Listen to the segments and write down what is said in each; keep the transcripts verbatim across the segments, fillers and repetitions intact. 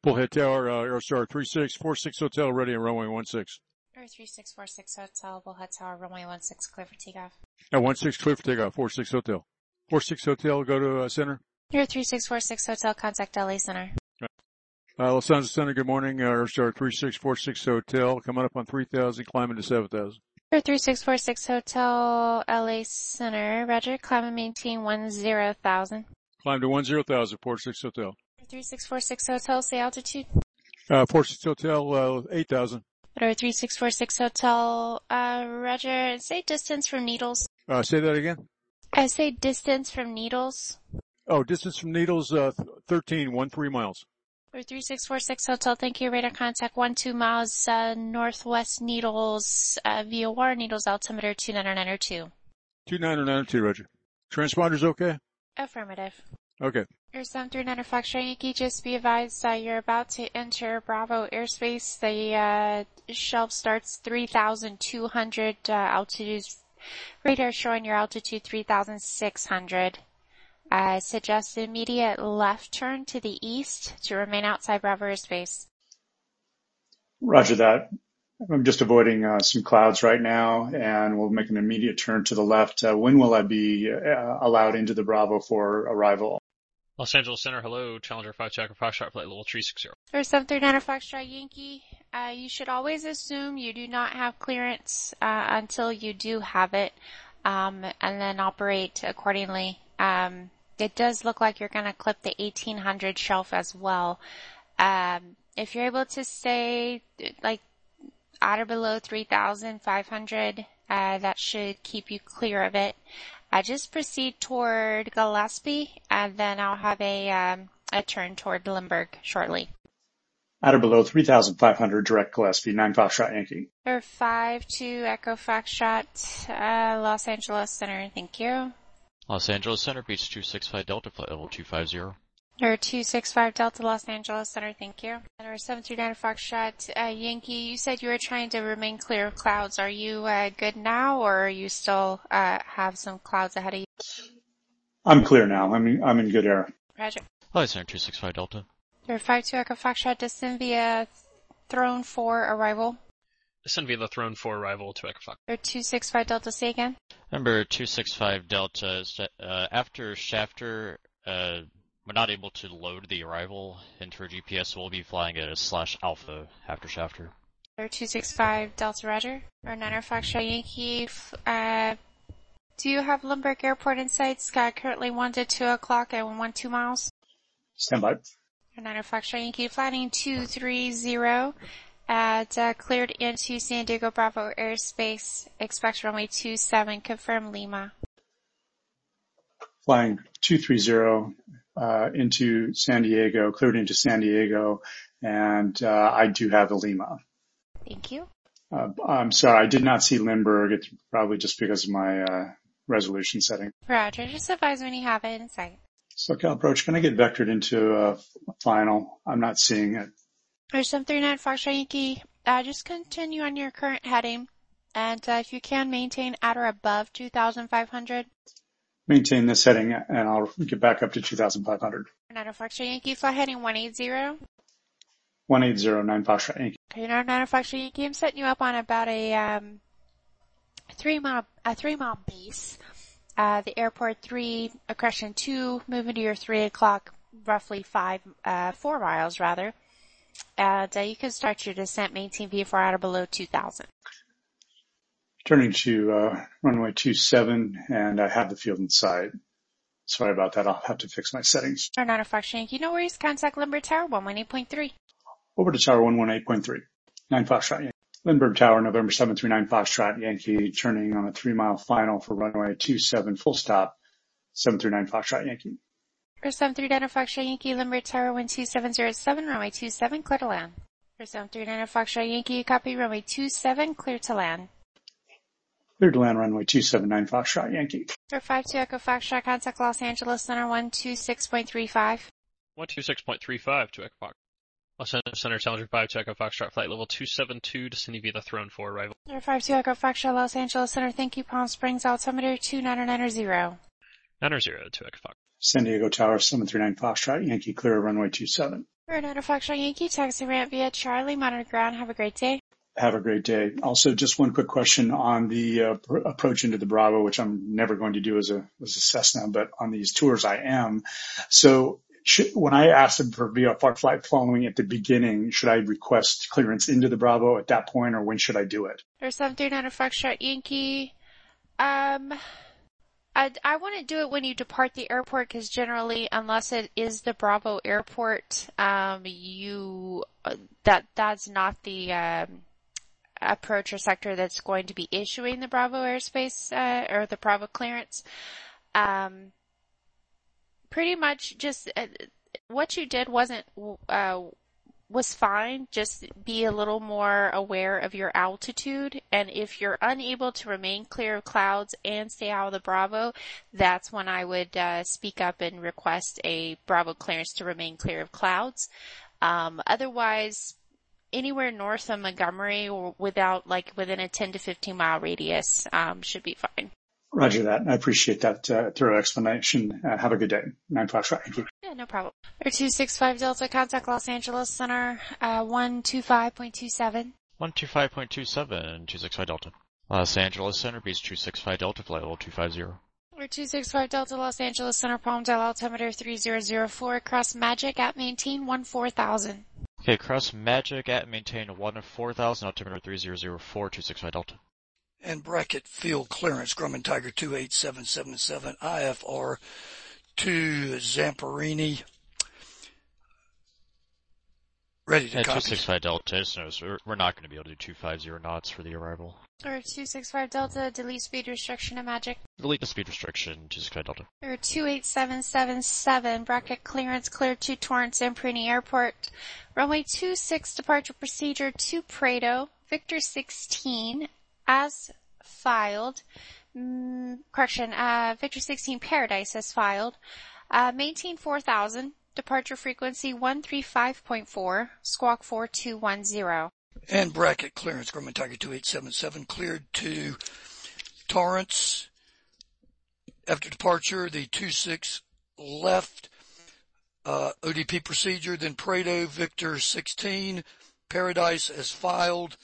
Bullhead Tower, uh, Aerostar three six four six Hotel, ready on runway one six. Air three six four six Hotel, Bullhead Tower, runway one six, clear for takeoff. At one six, clear for takeoff, four six Hotel. four six Hotel, go to uh, center. Air three six four six Hotel, contact L A Center. Uh, Los Angeles Center, good morning. Uh, Aerostar three six four six Hotel, coming up on three thousand, climbing to seven thousand. Air three six four six Hotel, L A Center, roger, climb and maintain one zero thousand. Climb to one zero thousand, four six Hotel. Air three six four six Hotel, say altitude. Uh, four six Hotel, uh, eight thousand. Air three six four six Hotel, uh, roger, say distance from Needles. Uh, say that again? I say distance from Needles. Oh, distance from Needles, uh, thirteen, one three miles. Air three six four six Hotel, thank you, radar contact one two miles, uh, northwest Needles, uh, V O R, Needles altimeter two nine nine zero two. two nine nine two, roger. Transponder's okay? Affirmative. Okay. Air seven three nine Foxtrot Yankee, just be advised uh, you're about to enter Bravo airspace. The uh, shelf starts three thousand two hundred, uh, altitude, radar showing your altitude three thousand six hundred. I suggest immediate left turn to the east to remain outside Bravo airspace. Roger that. I'm just avoiding uh, some clouds right now, and we'll make an immediate turn to the left. Uh, when will I be uh, allowed into the Bravo for arrival? Los Angeles Center, hello. Challenger five Checker Foxtrot, flight level three six zero. Air seven three nine Foxtrot Yankee, uh, you should always assume you do not have clearance uh, until you do have it, um, and then operate accordingly. Um, it does look like you're going to clip the eighteen hundred shelf as well. Um, if you're able to stay like at or below three thousand five hundred, uh, that should keep you clear of it. Uh, just proceed toward Gillespie, and then I'll have a, um, a turn toward Lindbergh shortly. At or below three thousand five hundred, direct Gillespie, nine Foxtrot Yankee. Or five two Echo Foxtrot, uh, Los Angeles Center, thank you. Los Angeles Center, beach two six five Delta, flight level two five zero. Or two six five Delta, Los Angeles Center, thank you. Or seven three nine Foxtrot, uh, Yankee, you said you were trying to remain clear of clouds. Are you, uh, good now, or are you still, uh, have some clouds ahead of you? I'm clear now. I'm in, I'm in good air. Roger. Los Center, two six five Delta. Or five two Echo Foxtrot, descend via Throne four arrival. Descend via the Throne four arrival to Echo Fox. Or two six five Delta, say again. Number two six five Delta, uh, after Shafter, uh, we're not able to load the arrival into our G P S, so we'll be flying at a slash alpha after Shafter. Or two six five Delta, roger. Or niner Foxtrot Yankee, uh, do you have Lindbergh Airport in sight? Sky currently one to two o'clock and one two miles. Stand by. Or niner Foxtrot Yankee, flying two three zero. At, uh, cleared into San Diego Bravo airspace. Expect runway two seven, confirm Lima. Flying two three zero, uh, into San Diego, cleared into San Diego, and, uh, I do have a Lima. Thank you. Uh, I'm sorry, I did not see Lindbergh. It's probably just because of my, uh, resolution setting. Roger, just advise when you have it in sight. SoCal approach, can I get vectored into a final? I'm not seeing it. Or seven three nine Foxtrot Yankee, uh, just continue on your current heading, and uh, if you can, maintain at or above two thousand five hundred. Maintain this heading, and I'll get back up to two thousand five hundred. niner Foxtrot Yankee, fly heading one eight zero. one eight zero, nine Foxtrot Yankee. Okay, niner Foxtrot Yankee, I'm setting you up on about a, um, three mile, a three mile base. Uh, the airport three, accretion two, moving to your three o'clock, roughly five, uh, four miles rather. And uh, you can start your descent, maintain V F R at or below two thousand. Turning to uh, runway two seven, and I have the field in sight. Sorry about that. I'll have to fix my settings. Or niner Foxtrot Yankee, no worries. Contact Lindbergh Tower one one eight point three. Over to Tower one one eight point three. nine Foxtrot Yankee. Lindbergh Tower, November seven three nine Foxtrot Yankee, turning on a three-mile final for runway two seven, full stop, seven three nine Foxtrot Yankee. For seven three nine Foxtrot Yankee, Lindbergh Tower one two seven zero seven, runway two seven, clear to land. For seven three nine Foxtrot Yankee, copy runway two seven, clear to land. Clear to land runway two seven nine Foxtrot Yankee. For five two Echo Foxtrot, contact Los Angeles Center one two six point three five. one two six point three five to Echo Fox. Los Angeles Center, Challenger five to Echo Foxtrot, flight level two seven two, descending via the Throne four arrival. For five two Echo Foxtrot, Los Angeles Center, thank you, Palm Springs, altimeter two nine nine zero. nine zero to Echo Fox. San Diego Tower, seven three nine Foxtrot Yankee, clear runway two seven. Renata Foxtrot Yankee, taxi ramp via Charlie, monitor ground. Have a great day. Have a great day. Also, just one quick question on the uh, pr- approach into the Bravo, which I'm never going to do as a as a Cessna, but on these tours I am. So should, when I asked them for V F R flight following at the beginning, should I request clearance into the Bravo at that point, or when should I do it? There's something on a Foxtrot Yankee. Um, I, I want to do it when you depart the airport because generally, unless it is the Bravo airport, um, you uh, that that's not the um, approach or sector that's going to be issuing the Bravo airspace uh, or the Bravo clearance. Um, pretty much just uh, what you did wasn't uh, was fine. Just be a little more aware of your altitude, and if you're unable to remain clear of clouds and stay out of the Bravo, that's when I would uh, speak up and request a Bravo clearance to remain clear of clouds. Um, otherwise, anywhere north of Montgomery or without, like, within a ten to fifteen mile radius, um, should be fine. Roger that. I appreciate that uh, thorough explanation. Uh, have a good day. Nine Foxtrot. Thank you. Yeah, no problem. Or two six five Delta, contact Los Angeles Center, uh, one two five point two seven. one two five point two seven, two six five Delta. Los Angeles Center, beach two six five Delta, flight level two five zero. Or two six five Delta, Los Angeles Center, Palmdale, altimeter three zero zero four, cross Magic at maintain one four thousand. Okay, cross Magic at maintain one four thousand, altimeter three zero zero four, two six five Delta. And bracket field clearance, Grumman Tiger two eight seven seven seven, I F R to Zamperini. Ready to yeah, copy. two six five Delta, so we're, we're not going to be able to do two five zero knots for the arrival. Or two six five Delta, delete speed restriction at Magic. Delete the speed restriction, two six five Delta. Or two eight seven seven seven, bracket clearance cleared to Torrance Zamperini Airport. Runway two six, departure procedure to Prado, Victor sixteen, as filed. Mm, correction, uh, Victor sixteen Paradise as filed. Uh, maintain four thousand, departure frequency one three five point four, squawk four two one zero. And bracket clearance, Grumman Tiger two eight seven seven, cleared to Torrance. After departure, the two six left, uh, O D P procedure, then Prado, Victor sixteen, Paradise as filed,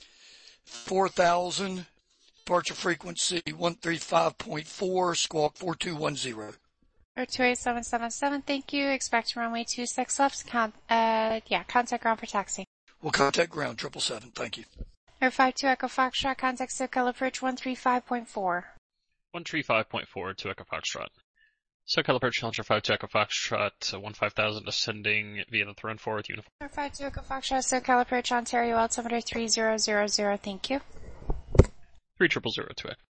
four thousand, departure frequency one three five point four, squawk four two one zero. Or two eight seven seven seven, thank you. Expect runway two six left. Con- uh, yeah, contact ground for taxi. We'll contact ground, triple seven, thank you. Or five two Echo Foxtrot, contact SoCal approach one three five point four. one three five point four to Echo Foxtrot. SoCal approach Challenger five two Echo Foxtrot, one five thousand ascending via the throne four with uniform. Or five two Echo Foxtrot, SoCal approach Ontario, altimeter three zero zero zero, thank you. three zero zero zero to Echo.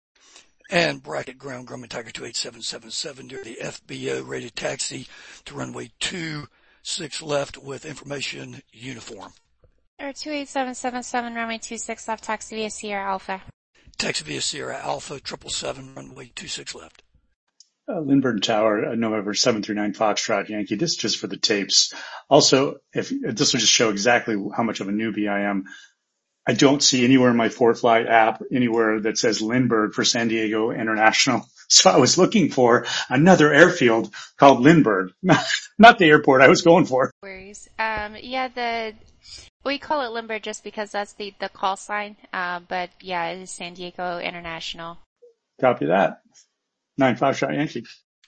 And bracket ground, Grumman Tiger two eight seven seven seven, to the F B O rated taxi to runway two six left with information uniform. Or two eight seven seven seven, runway two six left, taxi via Sierra Alpha. Taxi via Sierra Alpha, triple seven, runway two six left. Uh, Lindbergh Tower, uh, November seven three nine Foxtrot Yankee. This is just for the tapes. Also, if this will just show exactly how much of a newbie I am. I don't see anywhere in my ForeFly app anywhere that says Lindbergh for San Diego International. So I was looking for another airfield called Lindbergh, not, not the airport I was going for. Worries. Um, yeah, the, we call it Lindbergh just because that's the, the call sign. Uh, but yeah, it is San Diego International. Copy that. Nine Foxtrot Yankee.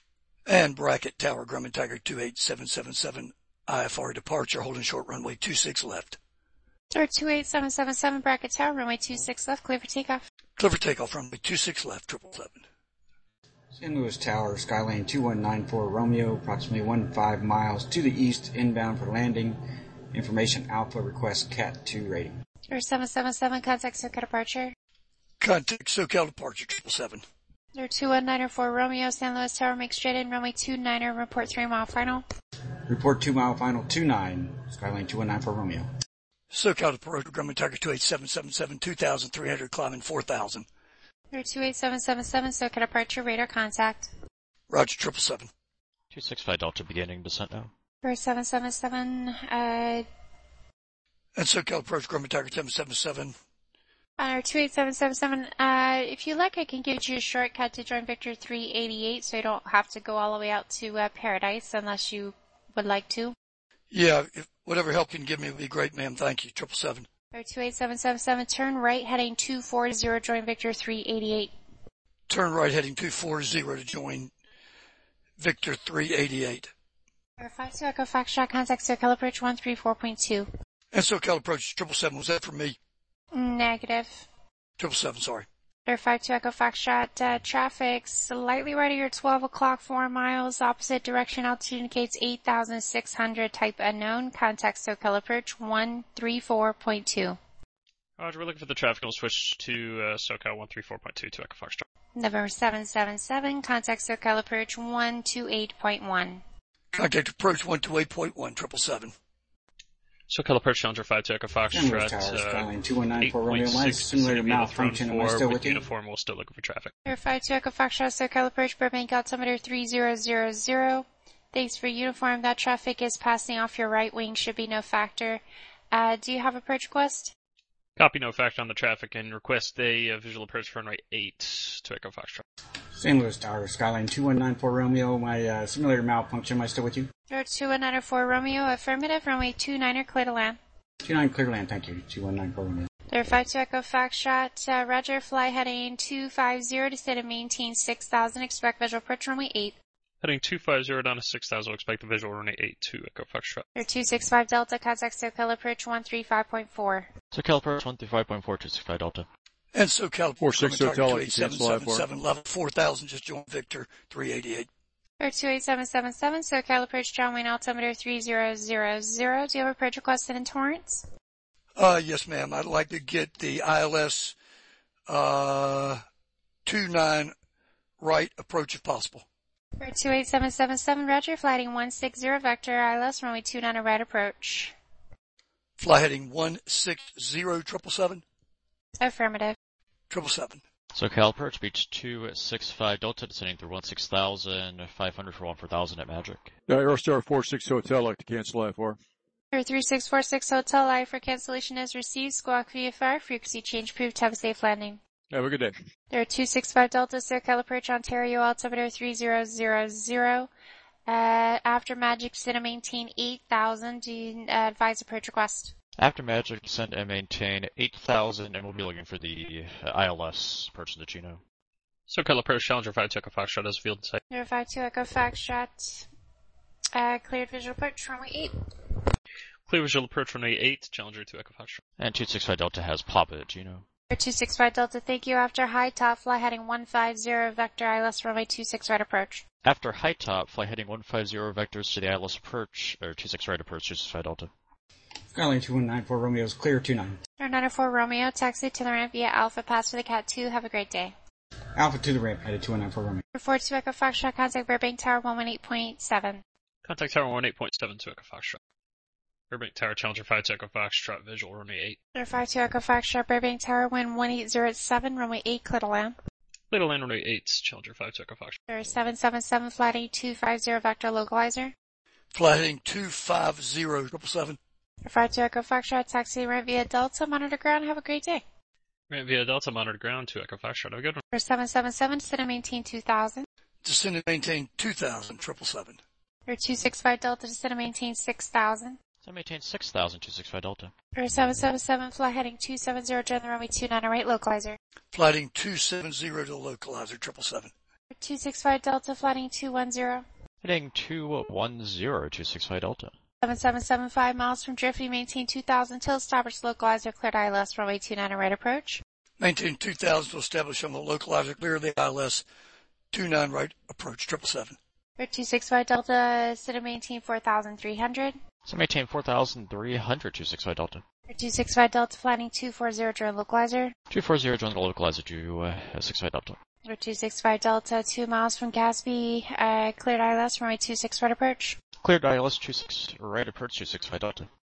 And bracket tower, Grumman Tiger two eight seven seven seven, I F R departure, holding short runway two six left. Or two eight seven seven seven, bracket tower, runway two six left, clear for takeoff. Clear for takeoff, runway two six left, triple seven. Saint Louis Tower, Skylane two one nine four Romeo, approximately one five miles to the east, inbound for landing. Information Alpha, request Cat two rating. Or seven seven seven, contact SoCal departure. Contact SoCal departure, triple seven. Or two one nine four Romeo, San Luis Tower, make straight in, runway two niner, report three mile final. Report two mile final two nine, Skylane two one nine four Romeo. SoCal departure, Grumman Tiger two eight seven seven seven, two thousand three hundred, climbing four thousand. Or two eight seven seven seven, SoCal departure, radar contact. Roger, triple seven. two six five Delta beginning descent now. Or seven seven seven, uh, And SoCal approach, Grumman Tiger seven seven seven. or two eight seven seven seven, uh, if you like, I can give you a shortcut to join Victor three eighty-eight so you don't have to go all the way out to, uh, Paradise unless you would like to. Yeah, if, Whatever help you can give me would be great, ma'am. Thank you. Triple seven. Air two eight seven seven seven, turn right heading two four zero, join Victor three eighty-eight. Turn right heading two four zero to join Victor three eighty-eight. Air five two Echo Foxtrot, contact SoCal approach one three four point two. And SoCal approach triple seven. Was that for me? Negative. Triple seven, sorry. Air five two Echo Foxtrot, uh, traffic slightly right of your twelve o'clock, four miles, opposite direction, altitude indicates eight thousand six hundred, type unknown, contact SoCal approach one three four point two. Roger, we're looking for the traffic, and we'll switch to uh, SoCal one three four point two to Echo Foxtrot. November seven seven seven, contact SoCal approach one two eight point one. Contact approach one two eight point one, triple seven. SoCal approach Challenger five to Echo Foxtrot, Tower, uh, Skyline two one nine four eight Romeo point Mike, six, simulator City malfunction. Am I four, still with with you? uniform, we're still looking for traffic. Air five two Echo Foxtrot, SoCal approach Burbank, altimeter three zero zero zero. Thanks for uniform. That traffic is passing off your right wing, should be no factor. Uh, do you have approach request? Copy, no factor on the traffic, and request a uh, visual approach for runway eight to Echo Foxtrot. Saint Louis Tower, Skyline two one nine four Romeo, my uh, simulator malfunction. Am I still with you? Air two one nine four Romeo, affirmative, runway two niner, clear to land. two nine clear land, thank you. two one nine four Romeo. Air five two Echo Foxtrot, uh, Roger, fly heading two five zero, descend and maintain six thousand, expect visual approach runway eight. Heading two five zero down to six thousand, expect the visual runway eight to Echo Foxtrot. Air two six five Delta, contact SoCal approach one three five point four. SoCal approach one three five point four two six five Delta. And SoCal Four six Hotel, two eight seven seven seven, level four thousand, just join Victor three eighty-eight. Air two eight seven seven seven, SoCal approach John Wayne, altimeter three zero zero zero. Do you have approach request in Torrance? Uh, yes, ma'am. I'd like to get the I L S, uh, two nine right approach if possible. Air two eight seven seven seven, Roger, fly heading one six zero, vector I L S, runway two nine, right approach. Fly heading one six zero, triple seven? Affirmative. Triple seven. SoCal approach beach two six five Delta, descending through one six thousand five hundred for one four thousand at Magic. Uh, Aerostar four six Hotel, like to cancel I four. Air three six four six Hotel, I for cancellation is received, squawk V F R, frequency change approved, have a safe landing. Have a good day. There are two six five Delta, SoCal approach Ontario, altimeter three zero zero zero. Uh, after Magic, descend and maintain eight thousand, do you uh, advise approach request? After Magic, descend and maintain eight thousand, and we'll be looking for the uh, I L S approach to the Chino. SoCal approach Challenger five to Echo Foxtrot as field site. Air five two Echo Foxtrot, uh, cleared visual approach, runway eight. Clear visual approach runway eight, Challenger to Echo Foxtrot. And two six five Delta has Papa at Chino. Air two six five Delta, thank you. After high top, fly heading one five zero, vector I L S, runway two six right approach. After high top, fly heading one five zero vectors to the I L S approach, or two six right approach, two six five Delta. Skyline two one nine four Romeo's clear two nine. Air nine four Romeo, taxi to the ramp via Alpha, pass for the Cat two, have a great day. Alpha to the ramp, headed two one nine four Romeo. Air four two Echo Foxtrot, contact Burbank Tower one one eight point seven. Contact Tower one eight point seven to Echo Foxtrot. Burbank Tower, Challenger five to Echo Foxtrot, visual runway eight. Air five two Echo Foxtrot, Burbank Tower, wind one eight zero seven, runway eight, clear to land. Clear to land runway eight, Challenger five to Echo Foxtrot. Air seven seven seven, flight two five zero, vector localizer. Fly heading two five zero, triple seven. Air five two Echo Foxtrot, taxi ramp via Delta, monitor ground, have a great day. Ramp via Delta, monitor ground to Echo Foxtrot, have a good one. Air seven seven seven, descend and maintain two thousand. Descend and maintain two thousand, triple seven. Air two six five Delta, descend and maintain six thousand. So maintain six thousand, two six five Delta. Air seven seven seven, fly heading two seven zero, join the runway two nine right, localizer. Flighting two seven zero to the localizer, triple seven. Air two six five Delta, flighting two one zero. Heading two one zero, two six five Delta. seven seven seven, five miles from Driftway, maintain two thousand till establish localizer, cleared I L S, runway two nine right approach. Maintain two thousand to establish on the localizer, clear the I L S, two nine right approach, triple seven. Air two six five Delta, sit and maintain four thousand three hundred. So maintain four thousand three hundred, two six five Delta. Air two six five Delta, flying two four zero, join localizer. two four zero, join the localizer to uh, six five Delta. Air two six five Delta, two miles from Gatsby, uh, cleared I L S, runway two six right approach. Cleared I L S two six right approach, two six five Delta.